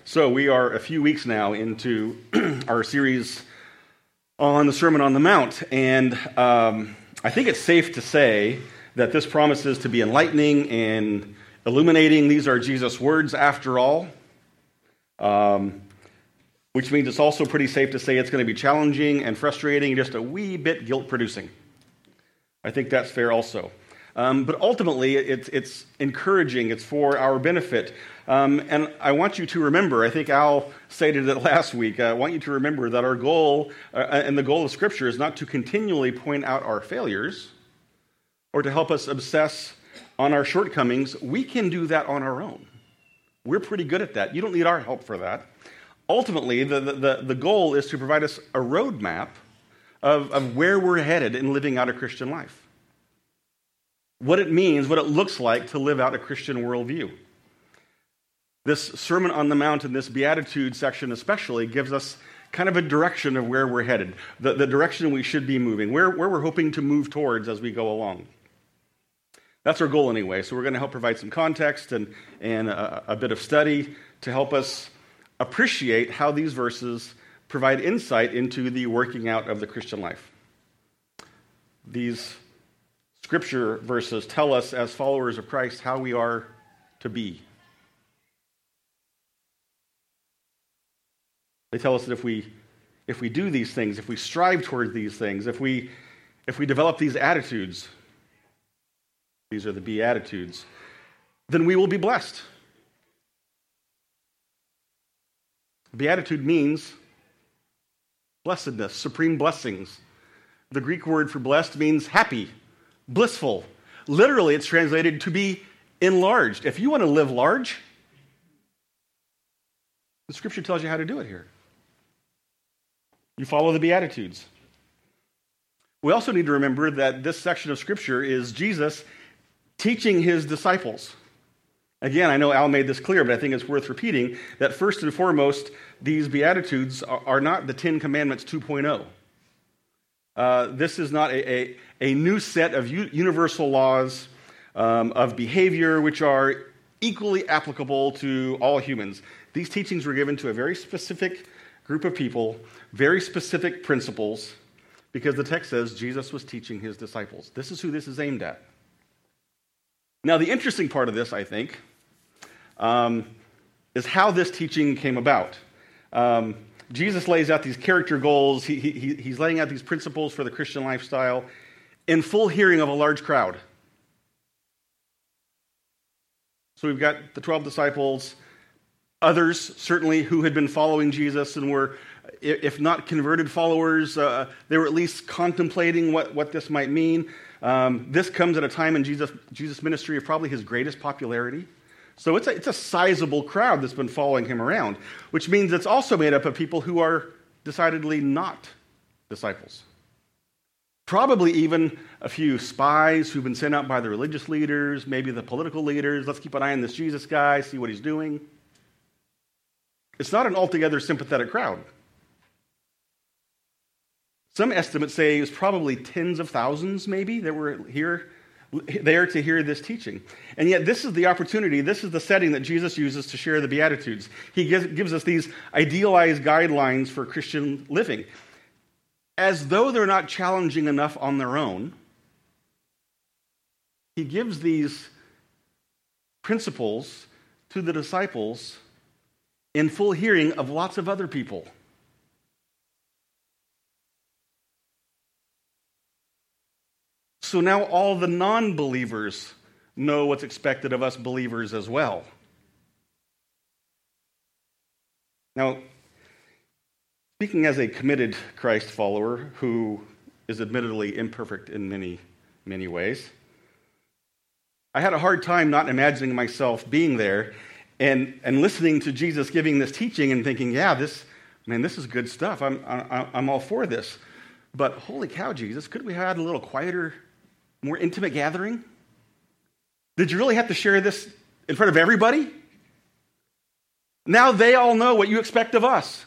So we are a few weeks now into our series on the Sermon on the Mount, and I think it's safe to say that this promises to be enlightening and illuminating. These are Jesus' words after all, which means it's also pretty safe to say it's going to be challenging and frustrating, just a wee bit guilt-producing. I think that's fair also. But ultimately, it's encouraging. It's for our benefit. And I want you to remember, I think Al stated it last week, I want you to remember that our goal, and the goal of Scripture, is not to continually point out our failures or to help us obsess on our shortcomings. We can do that on our own. We're pretty good at that. You don't need our help for that. Ultimately, the goal is to provide us a roadmap of where we're headed in living out a Christian life. What it means, what it looks like to live out a Christian worldview. This Sermon on the Mount and this Beatitude section especially gives us kind of a direction of where we're headed, the direction we should be moving, where we're hoping to move towards as we go along. That's our goal anyway, so we're going to help provide some context and a bit of study to help us appreciate how these verses provide insight into the working out of the Christian life. These Scripture verses tell us, as followers of Christ, how we are to be. They tell us that if we do these things, if we strive towards these things, if we develop these attitudes, these are the Beatitudes, then we will be blessed. Beatitude means blessedness, supreme blessings. The Greek word for blessed means happy, blissful. Literally, it's translated to be enlarged. If you want to live large, the Scripture tells you how to do it here. You follow the Beatitudes. We also need to remember that this section of Scripture is Jesus teaching his disciples. Again, I know Al made this clear, but I think it's worth repeating that first and foremost, these Beatitudes are not the Ten Commandments 2.0. This is not a new set of universal laws of behavior which are equally applicable to all humans. These teachings were given to a very specific group of people, very specific principles, because the text says Jesus was teaching his disciples. This is who this is aimed at. Now, the interesting part of this, I think, is how this teaching came about. Jesus lays out these character goals. He's laying out these principles for the Christian lifestyle in full hearing of a large crowd. So we've got the 12 disciples, others certainly who had been following Jesus and were, if not converted followers, they were at least contemplating what this might mean. This comes at a time in Jesus' ministry of probably his greatest popularity. So it's a sizable crowd that's been following him around, which means it's also made up of people who are decidedly not disciples. Probably even a few spies who've been sent out by the religious leaders, maybe the political leaders. Let's keep an eye on this Jesus guy, see what he's doing. It's not an altogether sympathetic crowd. Some estimates say it was probably tens of thousands, maybe, that were there to hear this teaching. And yet this is the opportunity, this is the setting that Jesus uses to share the Beatitudes. He gives us these idealized guidelines for Christian living. As though they're not challenging enough on their own, he gives these principles to the disciples in full hearing of lots of other people. So now all the non-believers know what's expected of us believers as well. Now, speaking as a committed Christ follower who is admittedly imperfect in many, many ways, I had a hard time not imagining myself being there and listening to Jesus giving this teaching and thinking, yeah, this is good stuff. I'm all for this. But holy cow, Jesus, could we have had a little quieter, more intimate gathering? Did you really have to share this in front of everybody? Now they all know what you expect of us.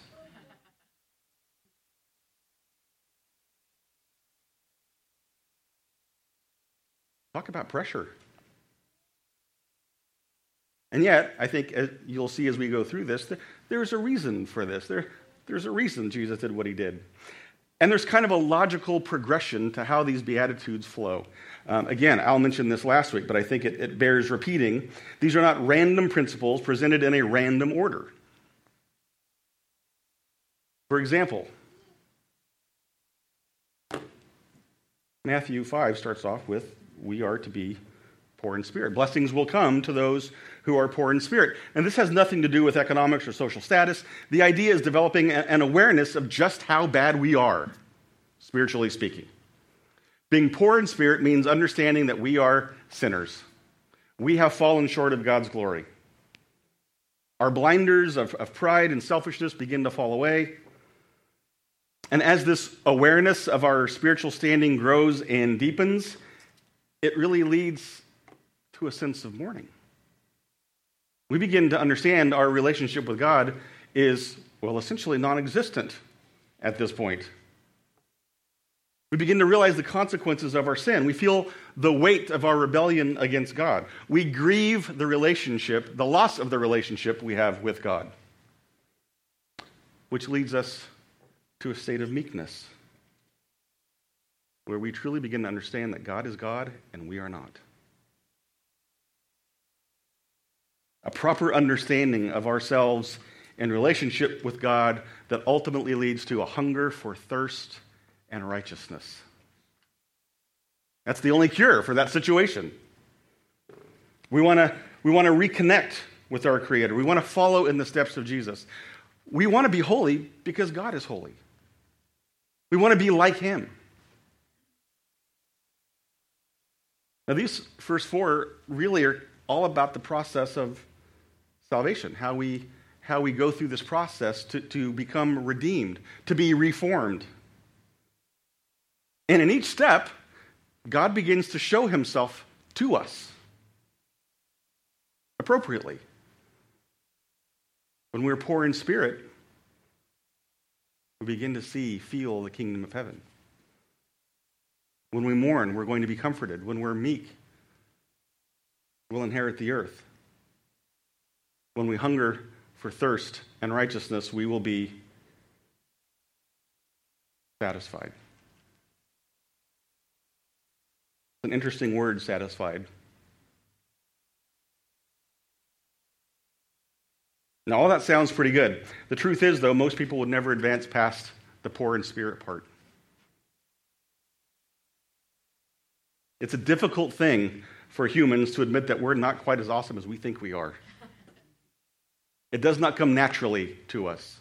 Talk about pressure. And yet, I think you'll see as we go through this, there's a reason for this. There's a reason Jesus did what he did. And there's kind of a logical progression to how these Beatitudes flow. Again, Al mentioned this last week, but I think it bears repeating. These are not random principles presented in a random order. For example, Matthew 5 starts off with, we are to be poor in spirit. Blessings will come to those who are poor in spirit. And this has nothing to do with economics or social status. The idea is developing an awareness of just how bad we are, spiritually speaking. Being poor in spirit means understanding that we are sinners. We have fallen short of God's glory. Our blinders of pride and selfishness begin to fall away. And as this awareness of our spiritual standing grows and deepens, it really leads to a sense of mourning. We begin to understand our relationship with God is, well, essentially non-existent at this point. We begin to realize the consequences of our sin. We feel the weight of our rebellion against God. We grieve the relationship, the loss of the relationship we have with God, which leads us to a state of meekness, where we truly begin to understand that God is God and we are not. A proper understanding of ourselves in relationship with God that ultimately leads to a hunger for thirst and righteousness. That's the only cure for that situation. We want to reconnect with our Creator. We want to follow in the steps of Jesus. We want to be holy because God is holy. We want to be like Him. Now, these first four really are all about the process of salvation, how we go through this process to become redeemed, to be reformed. And in each step, God begins to show Himself to us appropriately. When we're poor in spirit, we begin to feel the kingdom of heaven. When we mourn, we're going to be comforted. When we're meek, we'll inherit the earth. When we hunger for thirst and righteousness, we will be satisfied. It's an interesting word, satisfied. Now, all that sounds pretty good. The truth is, though, most people would never advance past the poor in spirit part. It's a difficult thing for humans to admit that we're not quite as awesome as we think we are. It does not come naturally to us.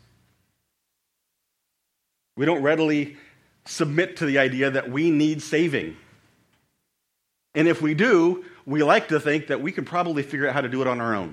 We don't readily submit to the idea that we need saving. And if we do, we like to think that we can probably figure out how to do it on our own.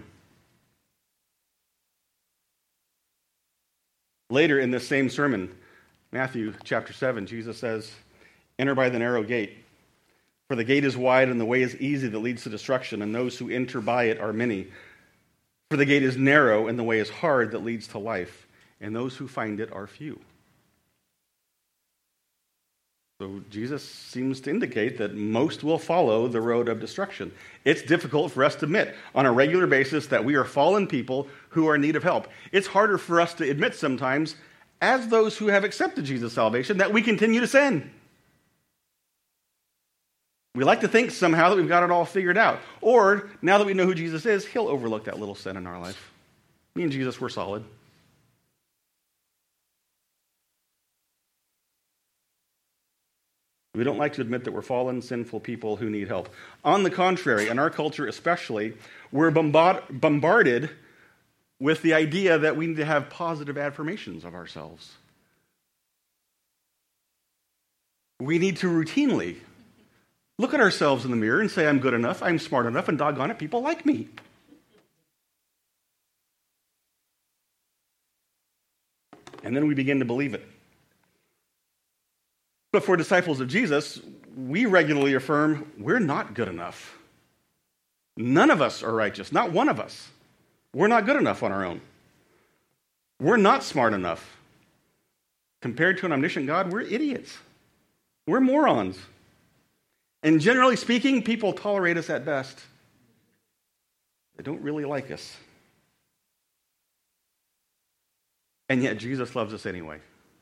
Later in this same sermon, Matthew chapter 7, Jesus says, "Enter by the narrow gate. For the gate is wide and the way is easy that leads to destruction, and those who enter by it are many. For the gate is narrow and the way is hard that leads to life, and those who find it are few." So Jesus seems to indicate that most will follow the road of destruction. It's difficult for us to admit on a regular basis that we are fallen people who are in need of help. It's harder for us to admit sometimes, as those who have accepted Jesus' salvation, that we continue to sin. We like to think somehow that we've got it all figured out. Or, now that we know who Jesus is, He'll overlook that little sin in our life. Me and Jesus, we're solid. We don't like to admit that we're fallen, sinful people who need help. On the contrary, in our culture especially, we're bombarded with the idea that we need to have positive affirmations of ourselves. We need to routinely look at ourselves in the mirror and say, I'm good enough, I'm smart enough, and doggone it, people like me. And then we begin to believe it. But for disciples of Jesus, we regularly affirm we're not good enough. None of us are righteous, not one of us. We're not good enough on our own. We're not smart enough. Compared to an omniscient God, we're idiots. We're morons. And generally speaking, people tolerate us at best. They don't really like us. And yet Jesus loves us anyway.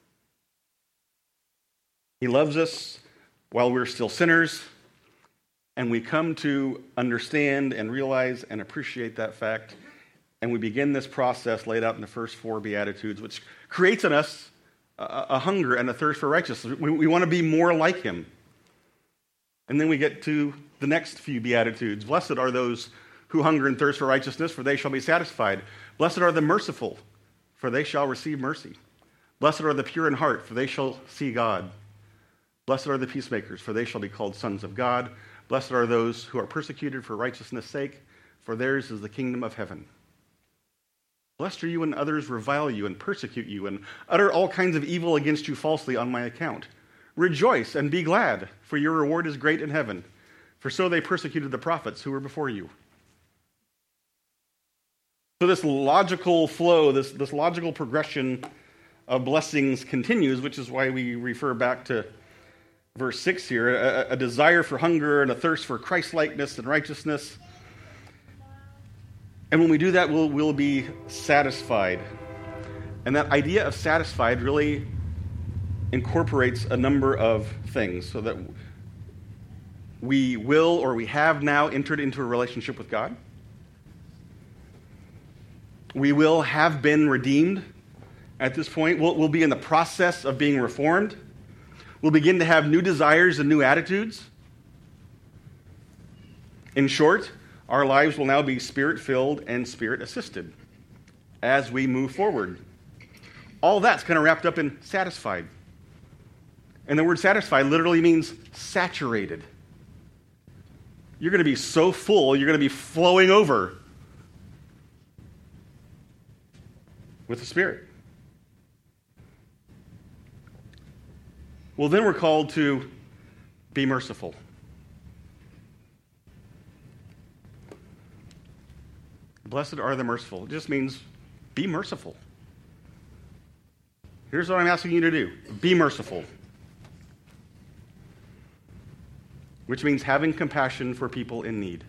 He loves us while we're still sinners, and we come to understand and realize and appreciate that fact, and we begin this process laid out in the first 4 Beatitudes, which creates in us a hunger and a thirst for righteousness. We want to be more like him. And then we get to the next few Beatitudes. Blessed are those who hunger and thirst for righteousness, for they shall be satisfied. Blessed are the merciful, for they shall receive mercy. Blessed are the pure in heart, for they shall see God. Blessed are the peacemakers, for they shall be called sons of God. Blessed are those who are persecuted for righteousness' sake, for theirs is the kingdom of heaven. Blessed are you when others revile you and persecute you and utter all kinds of evil against you falsely on my account. Rejoice and be glad, for your reward is great in heaven. For so they persecuted the prophets who were before you. So this logical flow, this logical progression of blessings continues, which is why we refer back to verse 6 here, a desire for hunger and a thirst for Christ-likeness and righteousness. And when we do that, we'll be satisfied. And that idea of satisfied really incorporates a number of things so that we will or we have now entered into a relationship with God. We will have been redeemed at this point. We'll be in the process of being reformed. We'll begin to have new desires and new attitudes. In short, our lives will now be Spirit-filled and Spirit-assisted as we move forward. All that's kind of wrapped up in satisfied. And the word satisfied literally means saturated. You're going to be so full, you're going to be flowing over with the Spirit. Well, then we're called to be merciful. Blessed are the merciful. It just means be merciful. Here's what I'm asking you to do. Be merciful. Which means having compassion for people in need.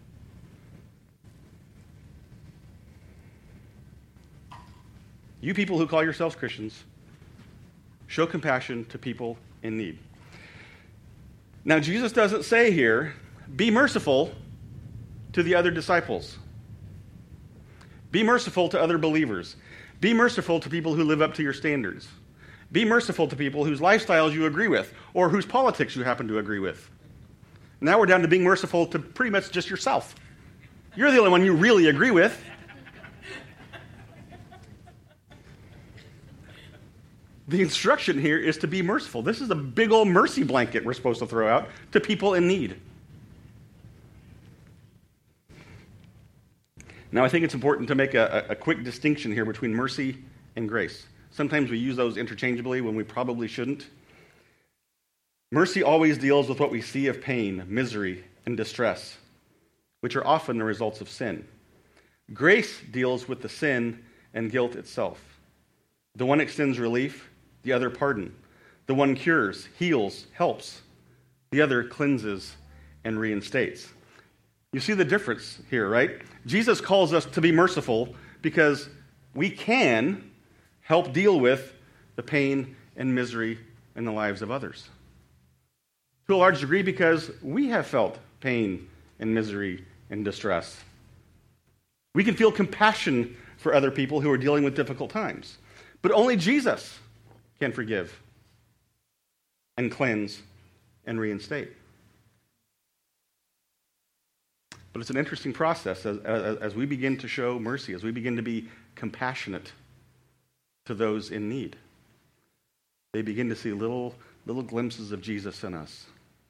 You people who call yourselves Christians, show compassion to people in need. Now, Jesus doesn't say here, be merciful to the other disciples. Be merciful to other believers. Be merciful to people who live up to your standards. Be merciful to people whose lifestyles you agree with or whose politics you happen to agree with. Now we're down to being merciful to pretty much just yourself. You're the only one you really agree with. The instruction here is to be merciful. This is a big old mercy blanket we're supposed to throw out to people in need. Now, I think it's important to make a quick distinction here between mercy and grace. Sometimes we use those interchangeably when we probably shouldn't. Mercy always deals with what we see of pain, misery, and distress, which are often the results of sin. Grace deals with the sin and guilt itself. The one extends relief, the other pardon. The one cures, heals, helps. The other cleanses and reinstates. You see the difference here, right? Jesus calls us to be merciful because we can help deal with the pain and misery in the lives of others. To a large degree because we have felt pain and misery and distress. We can feel compassion for other people who are dealing with difficult times. But only Jesus can forgive and cleanse and reinstate. But it's an interesting process as we begin to show mercy, as we begin to be compassionate to those in need. They begin to see little glimpses of Jesus in us.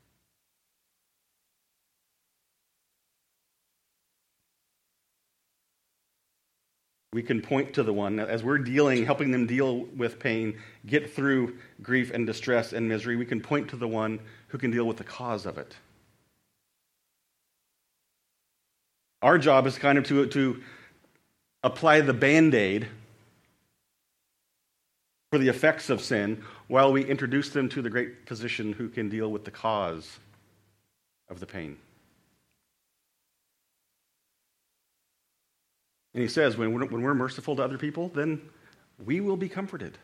We can point to the one, as we're helping them deal with pain, get through grief and distress and misery, we can point to the one who can deal with the cause of it. Our job is kind of to apply the Band-Aid for the effects of sin while we introduce them to the great physician who can deal with the cause of the pain. And he says, when we're merciful to other people, then we will be comforted.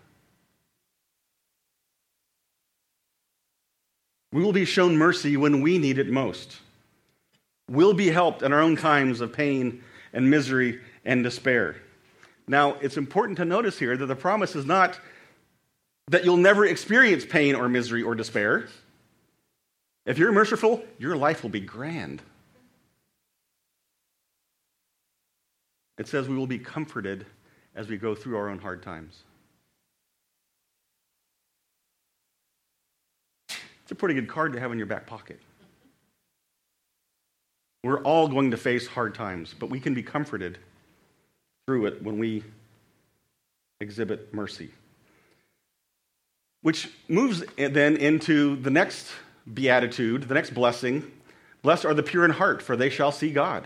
We will be shown mercy when we need it most. We'll be helped in our own times of pain and misery and despair. Now, it's important to notice here that the promise is not that you'll never experience pain or misery or despair. If you're merciful, your life will be grand. It says we will be comforted as we go through our own hard times. It's a pretty good card to have in your back pocket. We're all going to face hard times, but we can be comforted through it when we exhibit mercy. Which moves then into the next beatitude, the next blessing. Blessed are the pure in heart, for they shall see God.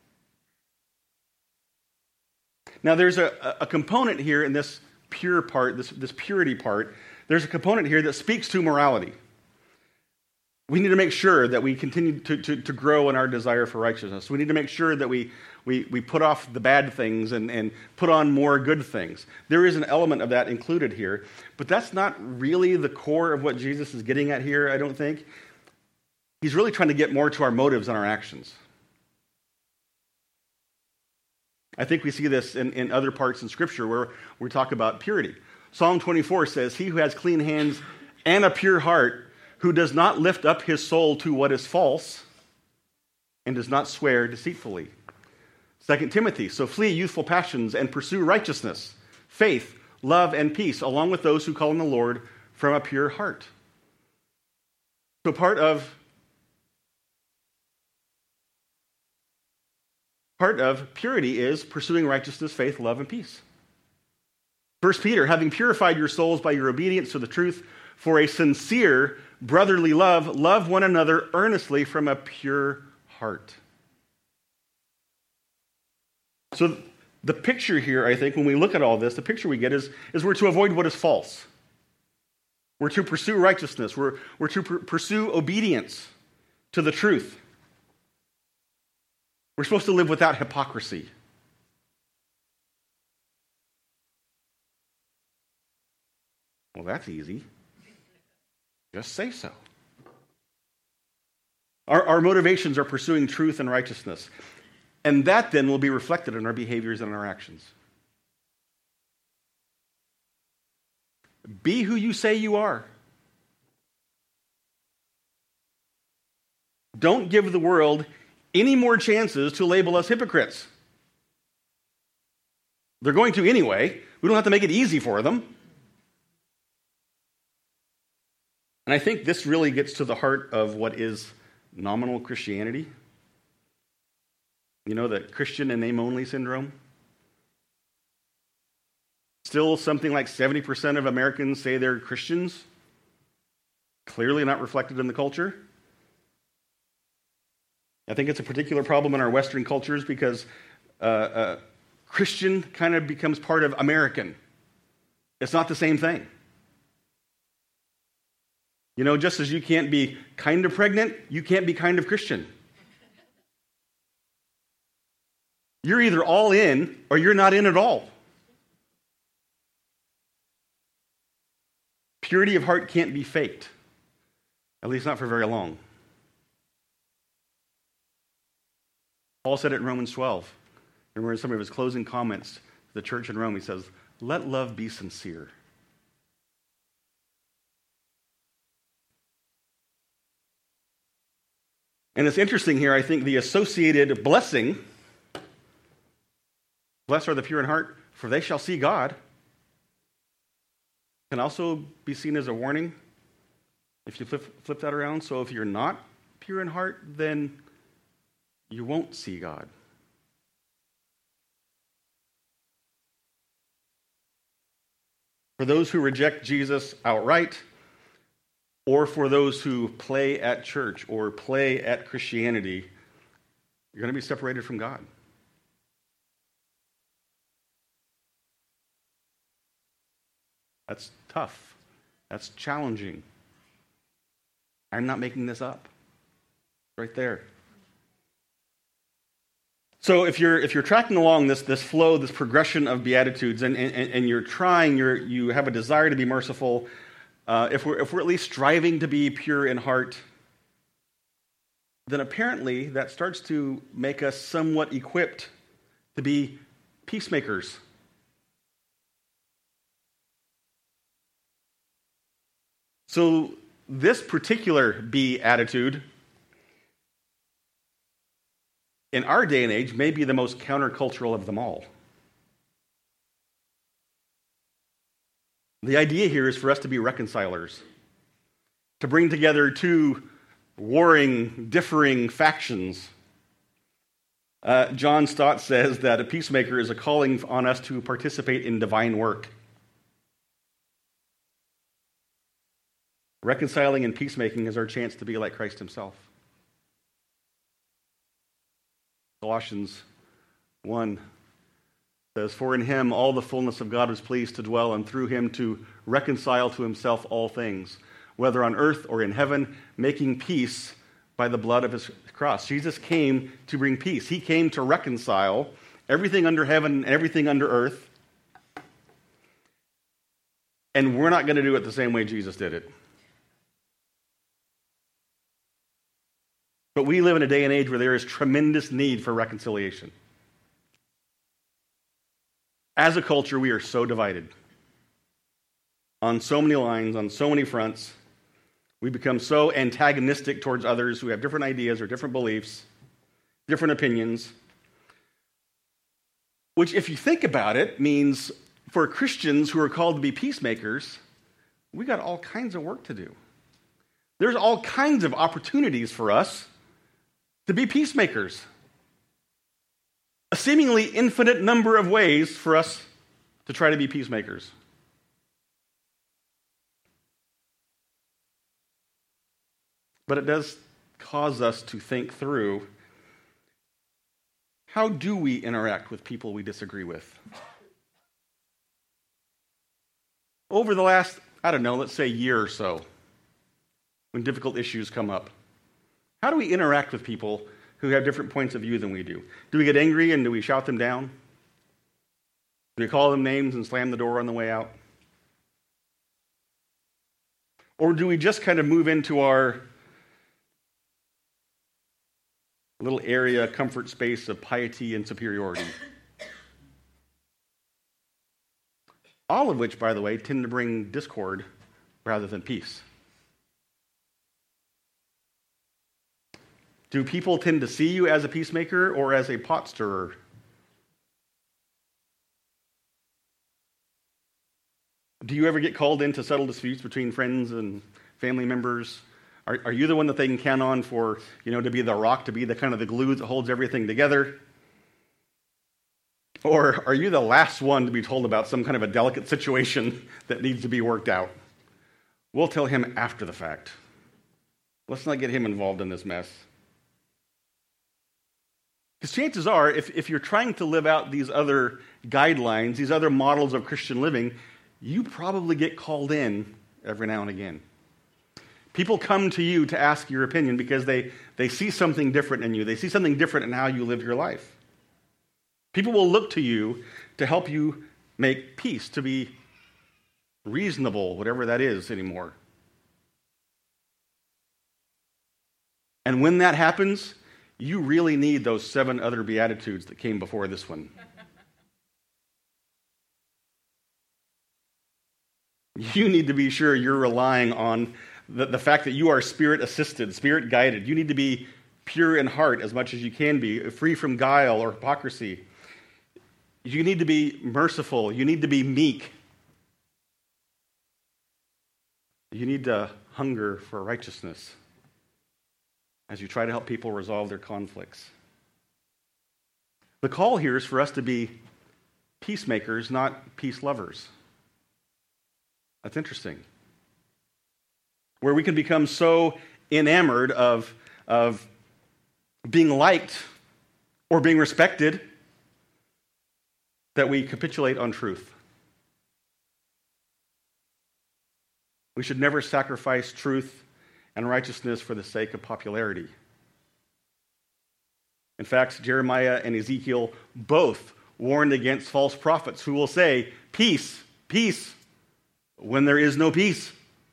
Now there's a component here in this pure part, this purity part. There's a component here that speaks to morality. We need to make sure that we continue to grow in our desire for righteousness. We need to make sure that we put off the bad things and put on more good things. There is an element of that included here, but that's not really the core of what Jesus is getting at here, I don't think. He's really trying to get more to our motives and our actions. I think we see this in other parts in Scripture where we talk about purity. Psalm 24 says, "He who has clean hands and a pure heart, who does not lift up his soul to what is false and does not swear deceitfully." 2 Timothy, "So flee youthful passions and pursue righteousness, faith, love, and peace, along with those who call on the Lord from a pure heart." So part of purity is pursuing righteousness, faith, love, and peace. 1 Peter, "Having purified your souls by your obedience to the truth for a sincere brotherly love, love one another earnestly from a pure heart." So the picture here, I think, when we look at all this, the picture we get is we're to avoid what is false. We're to pursue righteousness. We're to pursue obedience to the truth. We're supposed to live without hypocrisy. Well, that's easy. Just say so. Our motivations are pursuing truth and righteousness. And that then will be reflected in our behaviors and our actions. Be who you say you are. Don't give the world any more chances to label us hypocrites. They're going to anyway. We don't have to make it easy for them. And I think this really gets to the heart of what is nominal Christianity. You know, the Christian in name only syndrome. Still something like 70% of Americans say they're Christians. Clearly not reflected in the culture. I think it's a particular problem in our Western cultures because Christian kind of becomes part of American. It's not the same thing. You know, just as you can't be kind of pregnant, you can't be kind of Christian. You're either all in or you're not in at all. Purity of heart can't be faked, at least not for very long. Paul said it in Romans 12. Remember in some of his closing comments to the church in Rome, he says, "Let love be sincere." And it's interesting here, I think the associated blessing, "Blessed are the pure in heart, for they shall see God," can also be seen as a warning if you flip that around. So if you're not pure in heart, then you won't see God. For those who reject Jesus outright, or for those who play at church or play at Christianity, you're going to be separated from God. That's tough. That's challenging. I'm not making this up. Right there. So if you're tracking along this flow, this progression of Beatitudes, and you're trying, you have a desire to be merciful, if we're at least striving to be pure in heart, then apparently that starts to make us somewhat equipped to be peacemakers. So this particular beatitude in our day and age may be the most countercultural of them all. The idea here is for us to be reconcilers, to bring together two warring, differing factions. John Stott says that a peacemaker is a calling on us to participate in divine work. Reconciling and peacemaking is our chance to be like Christ himself. Colossians 1 says, "For in him all the fullness of God was pleased to dwell, and through him to reconcile to himself all things, whether on earth or in heaven, making peace by the blood of his cross." Jesus came to bring peace. He came to reconcile everything under heaven and everything under earth. And we're not going to do it the same way Jesus did it. But we live in a day and age where there is tremendous need for reconciliation. As a culture, we are so divided. On so many lines, on so many fronts. We become so antagonistic towards others who have different ideas or different beliefs, different opinions. Which, if you think about it, means for Christians who are called to be peacemakers, we got all kinds of work to do. There's all kinds of opportunities for us to be peacemakers. A seemingly infinite number of ways for us to try to be peacemakers. But it does cause us to think through, how do we interact with people we disagree with? Over the last, let's say year or so, when difficult issues come up, how do we interact with people who have different points of view than we do? Do we get angry and do we shout them down? Do we call them names and slam the door on the way out? Or do we just kind of move into our little area, comfort space of piety and superiority? All of which, by the way, tend to bring discord rather than peace. Do people tend to see you as a peacemaker or as a pot stirrer? Do you ever get called in to settle disputes between friends and family members? Are you the one that they can count on for, to be the rock, to be the kind of the glue that holds everything together? Or are you the last one to be told about some kind of a delicate situation that needs to be worked out? We'll tell him after the fact. Let's not get him involved in this mess. Because chances are, if you're trying to live out these other guidelines, these other models of Christian living, you probably get called in every now and again. People come to you to ask your opinion because they see something different in you. They see something different in how you live your life. People will look to you to help you make peace, to be reasonable, whatever that is anymore. And when that happens, you really need those 7 other Beatitudes that came before this one. You need to be sure you're relying on the fact that you are spirit-assisted, spirit-guided. You need to be pure in heart as much as you can be, free from guile or hypocrisy. You need to be merciful. You need to be meek. You need to hunger for righteousness as you try to help people resolve their conflicts. The call here is for us to be peacemakers, not peace lovers. That's interesting. Where we can become so enamored of being liked or being respected that we capitulate on truth. We should never sacrifice truth and righteousness for the sake of popularity. In fact, Jeremiah and Ezekiel both warned against false prophets who will say, peace, peace, when there is no peace.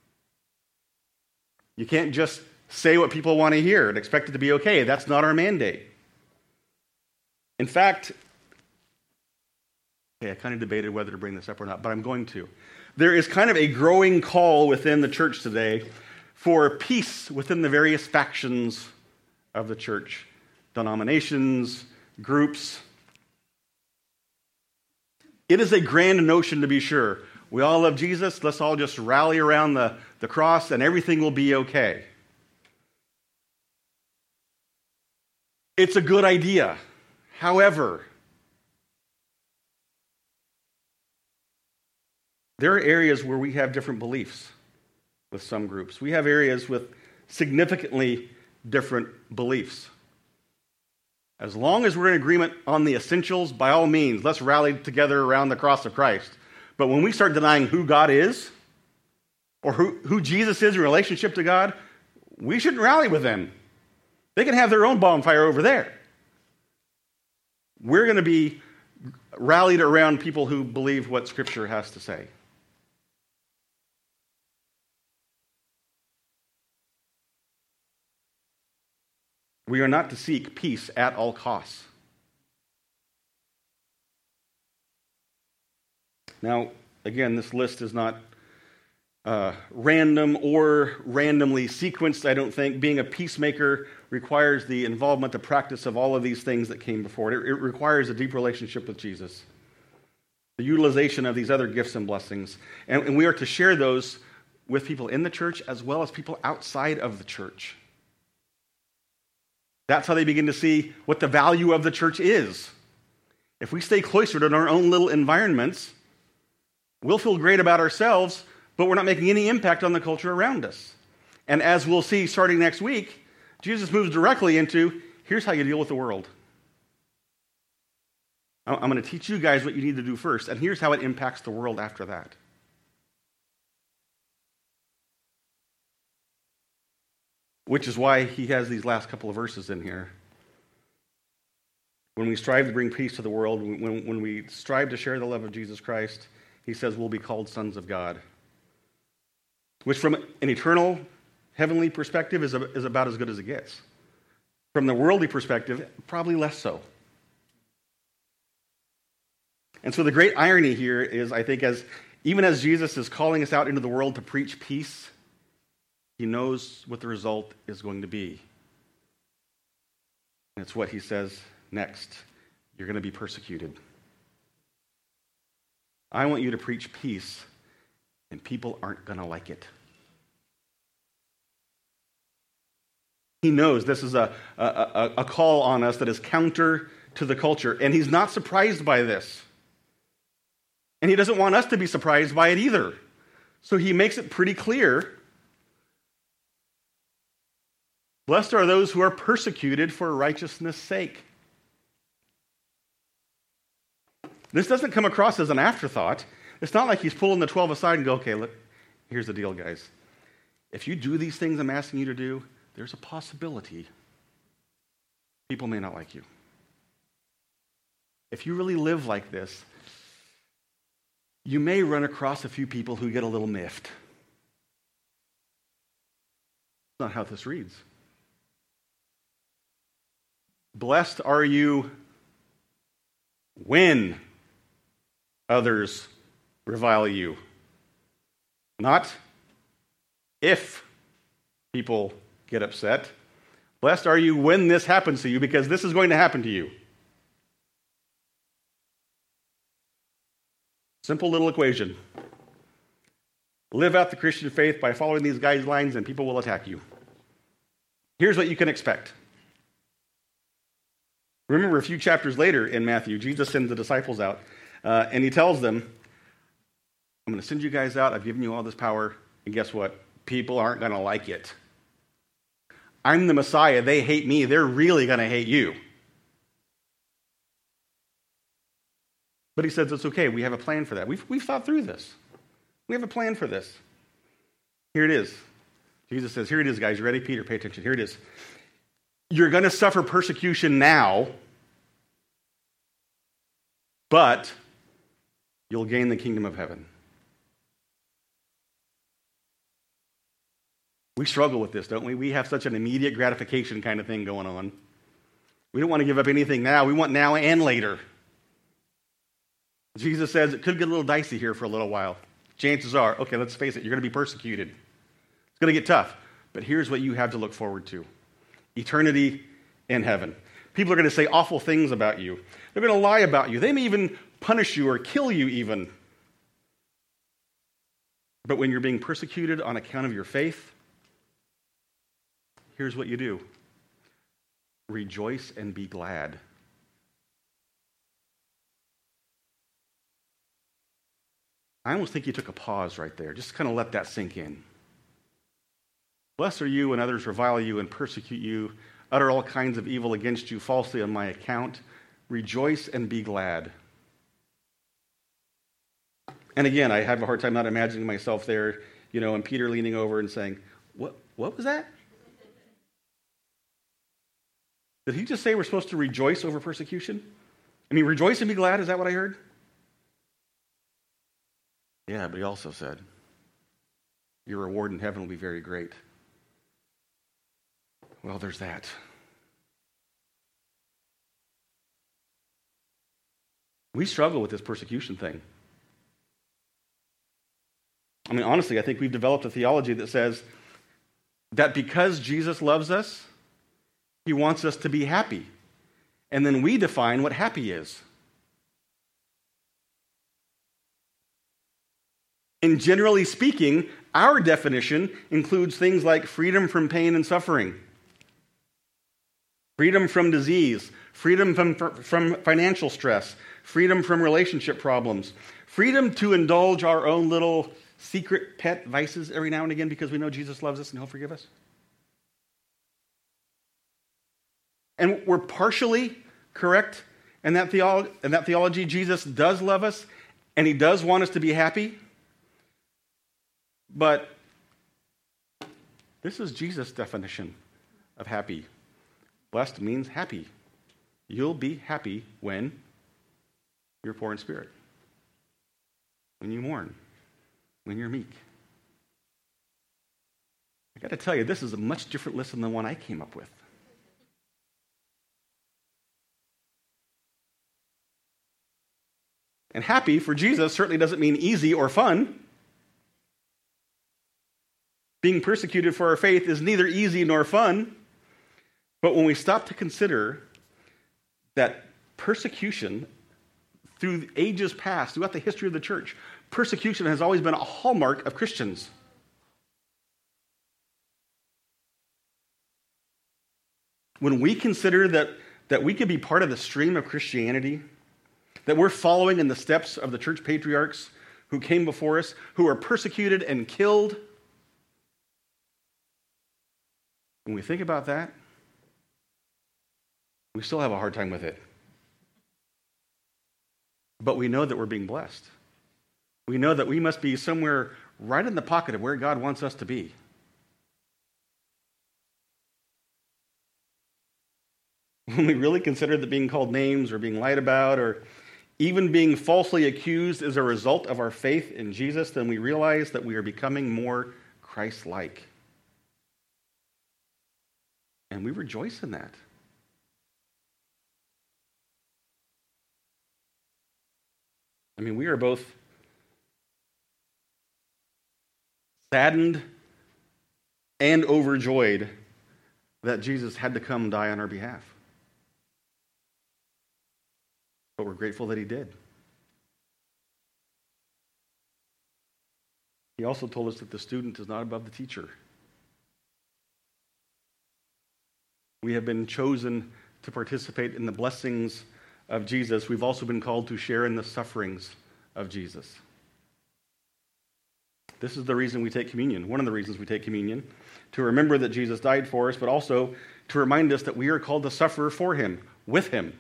You can't just say what people want to hear and expect it to be okay. That's not our mandate. In fact, I kind of debated whether to bring this up or not, but I'm going to. There is kind of a growing call within the church today for peace within the various factions of the church, denominations, groups. It is a grand notion, to be sure. We all love Jesus. Let's all just rally around the cross and everything will be okay. It's a good idea. However, there are areas where we have different beliefs with some groups. We have areas with significantly different beliefs. As long as we're in agreement on the essentials, by all means, let's rally together around the cross of Christ. But when we start denying who God is, or who Jesus is in relationship to God, we shouldn't rally with them. They can have their own bonfire over there. We're going to be rallied around people who believe what Scripture has to say. We are not to seek peace at all costs. Now, again, this list is not random or randomly sequenced, I don't think. Being a peacemaker requires the involvement, the practice of all of these things that came before it. It requires a deep relationship with Jesus, the utilization of these other gifts and blessings. And we are to share those with people in the church as well as people outside of the church. That's how they begin to see what the value of the church is. If we stay cloistered in our own little environments, we'll feel great about ourselves, but we're not making any impact on the culture around us. And as we'll see starting next week, Jesus moves directly into, here's how you deal with the world. I'm going to teach you guys what you need to do first, and here's how it impacts the world after that. Which is why he has these last couple of verses in here. When we strive to bring peace to the world, when we strive to share the love of Jesus Christ, he says we'll be called sons of God. Which from an eternal, heavenly perspective is about as good as it gets. From the worldly perspective, probably less so. And so the great irony here is, I think, even as Jesus is calling us out into the world to preach peace, he knows what the result is going to be. And it's what he says next. You're going to be persecuted. I want you to preach peace, and people aren't going to like it. He knows this is a call on us that is counter to the culture, and he's not surprised by this. And he doesn't want us to be surprised by it either. So he makes it pretty clear. Blessed are those who are persecuted for righteousness' sake. This doesn't come across as an afterthought. It's not like he's pulling the 12 aside and go, okay, look, here's the deal, guys. If you do these things I'm asking you to do, there's a possibility people may not like you. If you really live like this, you may run across a few people who get a little miffed. That's not how this reads. Blessed are you when others revile you. Not if people get upset. Blessed are you when this happens to you, because this is going to happen to you. Simple little equation. Live out the Christian faith by following these guidelines, and people will attack you. Here's what you can expect. Remember, a few chapters later in Matthew, Jesus sends the disciples out, and he tells them, I'm going to send you guys out. I've given you all this power, and guess what? People aren't going to like it. I'm the Messiah. They hate me. They're really going to hate you. But he says it's okay. We have a plan for that. We've thought through this. We have a plan for this. Here it is. Jesus says, here it is, guys. You ready? Peter, pay attention. Here it is. You're going to suffer persecution now, but you'll gain the kingdom of heaven. We struggle with this, don't we? We have such an immediate gratification kind of thing going on. We don't want to give up anything now. We want now and later. Jesus says it could get a little dicey here for a little while. Chances are, okay, let's face it, you're going to be persecuted. It's going to get tough. But here's what you have to look forward to. Eternity in heaven. People are going to say awful things about you. They're going to lie about you. They may even punish you or kill you even. But when you're being persecuted on account of your faith, here's what you do. Rejoice and be glad. I almost think you took a pause right there. Just kind of let that sink in. Blessed are you when others revile you and persecute you, utter all kinds of evil against you falsely on my account. Rejoice and be glad. And again, I have a hard time not imagining myself there, and Peter leaning over and saying, What was that? Did he just say we're supposed to rejoice over persecution? Rejoice and be glad, is that what I heard? Yeah, but he also said, your reward in heaven will be very great. Well, there's that. We struggle with this persecution thing. Honestly, I think we've developed a theology that says that because Jesus loves us, he wants us to be happy. And then we define what happy is. And generally speaking, our definition includes things like freedom from pain and suffering, freedom from disease, freedom from financial stress, freedom from relationship problems, freedom to indulge our own little secret pet vices every now and again because we know Jesus loves us and he'll forgive us. And we're partially correct in that theology. Jesus does love us and he does want us to be happy. But this is Jesus' definition of happy. Blessed means happy. You'll be happy when you're poor in spirit, when you mourn, when you're meek. I got to tell you, this is a much different list than the one I came up with. And happy for Jesus certainly doesn't mean easy or fun. Being persecuted for our faith is neither easy nor fun. But when we stop to consider that persecution through ages past, throughout the history of the church, persecution has always been a hallmark of Christians. When we consider that we could be part of the stream of Christianity, that we're following in the steps of the church patriarchs who came before us, who were persecuted and killed, when we think about that, we still have a hard time with it. But we know that we're being blessed. We know that we must be somewhere right in the pocket of where God wants us to be. When we really consider that being called names or being lied about or even being falsely accused is a result of our faith in Jesus, then we realize that we are becoming more Christ-like. And we rejoice in that. We are both saddened and overjoyed that Jesus had to come die on our behalf. But we're grateful that he did. He also told us that the student is not above the teacher. We have been chosen to participate in the blessings of Jesus. We've also been called to share in the sufferings of Jesus. This is the reason we take communion. One of the reasons we take communion, to remember that Jesus died for us, but also to remind us that we are called to suffer for him, with him.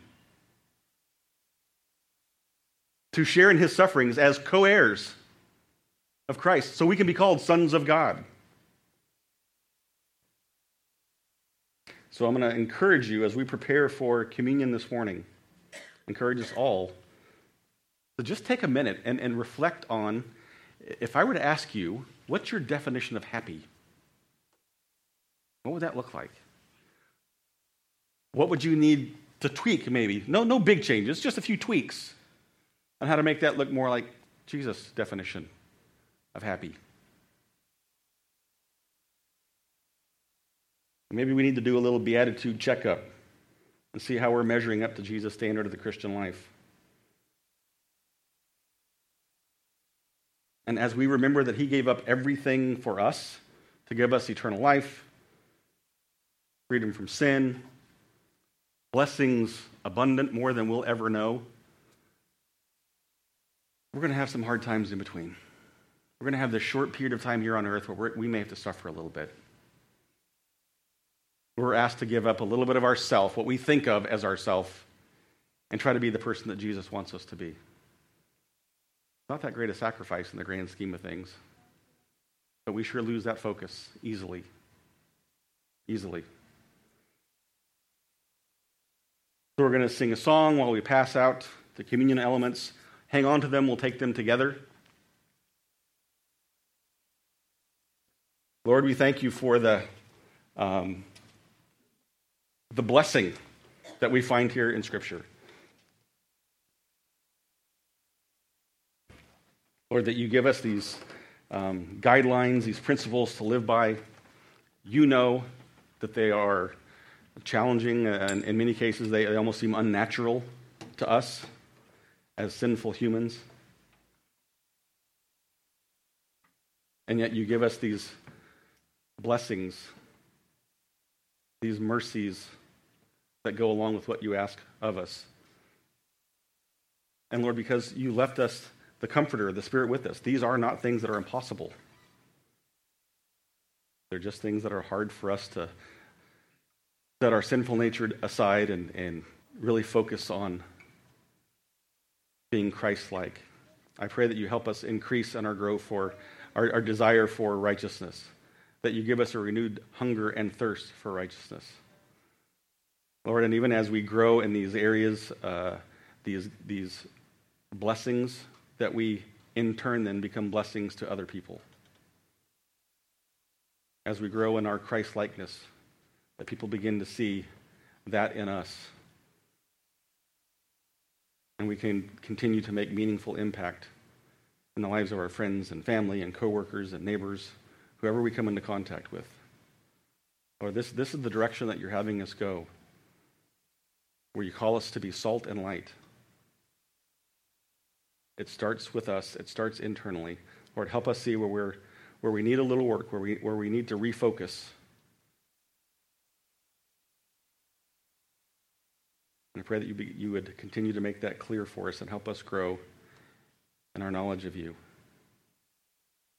To share in his sufferings as co-heirs of Christ, so we can be called sons of God. So I'm going to encourage you as we prepare for communion this morning, encourage us all to just take a minute and reflect on, if I were to ask you, what's your definition of happy? What would that look like? What would you need to tweak, maybe? No big changes, just a few tweaks on how to make that look more like Jesus' definition of happy. Maybe we need to do a little beatitude checkup and see how we're measuring up to Jesus' standard of the Christian life. And as we remember that he gave up everything for us to give us eternal life, freedom from sin, blessings abundant, more than we'll ever know, we're going to have some hard times in between. We're going to have this short period of time here on earth where we may have to suffer a little bit. We're asked to give up a little bit of ourself, what we think of as ourself, and try to be the person that Jesus wants us to be. Not that great a sacrifice in the grand scheme of things, but we sure lose that focus easily. Easily. So we're going to sing a song while we pass out the communion elements. Hang on to them, we'll take them together. Lord, we thank you for the blessing that we find here in Scripture. Lord, that you give us these guidelines, these principles to live by. You know that they are challenging, and in many cases they almost seem unnatural to us as sinful humans. And yet you give us these blessings, these mercies that go along with what you ask of us. And Lord, because you left us the Comforter, the Spirit with us, these are not things that are impossible. They're just things that are hard for us to set our sinful nature aside and really focus on being Christ-like. I pray that you help us increase in our growth for our desire for righteousness, that you give us a renewed hunger and thirst for righteousness. Lord, and even as we grow in these areas, these blessings, that we in turn then become blessings to other people. As we grow in our Christ-likeness, that people begin to see that in us. And we can continue to make meaningful impact in the lives of our friends and family and coworkers and neighbors, whoever we come into contact with. Lord, this is the direction that you're having us go, where you call us to be salt and light. It starts with us. It starts internally. Lord, help us see where we need a little work, where we need to refocus. And I pray that you would continue to make that clear for us and help us grow in our knowledge of you.